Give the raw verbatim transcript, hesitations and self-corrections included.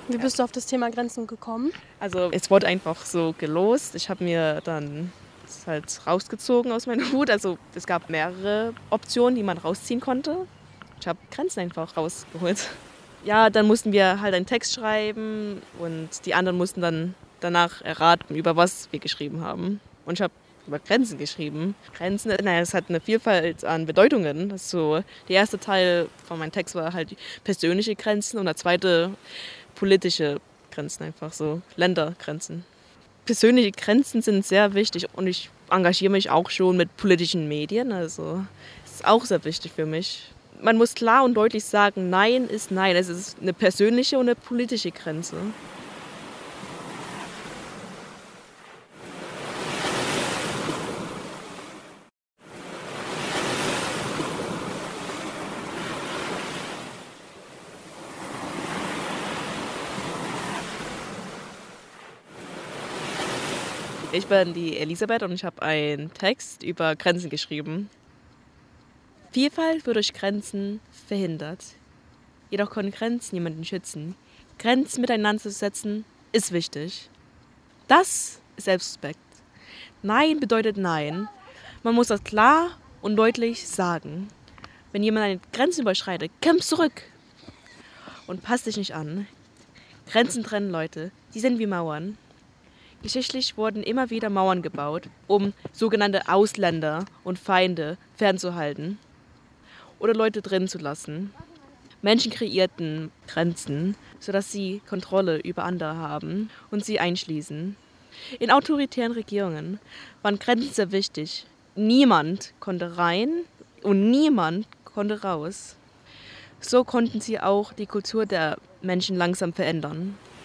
Wie bist du auf das Thema Grenzen gekommen? Also es wurde einfach so gelost. Ich habe mir dann das halt rausgezogen aus meinem Hut. Also es gab mehrere Optionen, die man rausziehen konnte. Ich habe Grenzen einfach rausgeholt. Ja, dann mussten wir halt einen Text schreiben und die anderen mussten dann danach erraten, über was wir geschrieben haben. Und ich habe über Grenzen geschrieben. Grenzen, naja, es hat eine Vielfalt an Bedeutungen. Das ist so, der erste Teil von meinem Text war halt persönliche Grenzen und der zweite politische Grenzen, einfach so Ländergrenzen. Persönliche Grenzen sind sehr wichtig und ich engagiere mich auch schon mit politischen Medien, also das ist auch sehr wichtig für mich. Man muss klar und deutlich sagen, Nein ist Nein. Es ist eine persönliche und eine politische Grenze. Ich bin die Elisabeth und ich habe einen Text über Grenzen geschrieben. Vielfalt wird durch Grenzen verhindert. Jedoch können Grenzen niemanden schützen. Grenzen miteinander zu setzen, ist wichtig. Das ist Selbstrespekt. Nein bedeutet Nein. Man muss das klar und deutlich sagen. Wenn jemand eine Grenze überschreitet, kämpf zurück und passt dich nicht an. Grenzen trennen Leute, die sind wie Mauern. Geschichtlich wurden immer wieder Mauern gebaut, um sogenannte Ausländer und Feinde fernzuhalten oder Leute drin zu lassen. Menschen kreierten Grenzen, sodass sie Kontrolle über andere haben und sie einschließen. In autoritären Regierungen waren Grenzen sehr wichtig. Niemand konnte rein und niemand konnte raus. So konnten sie auch die Kultur der Menschen langsam verändern.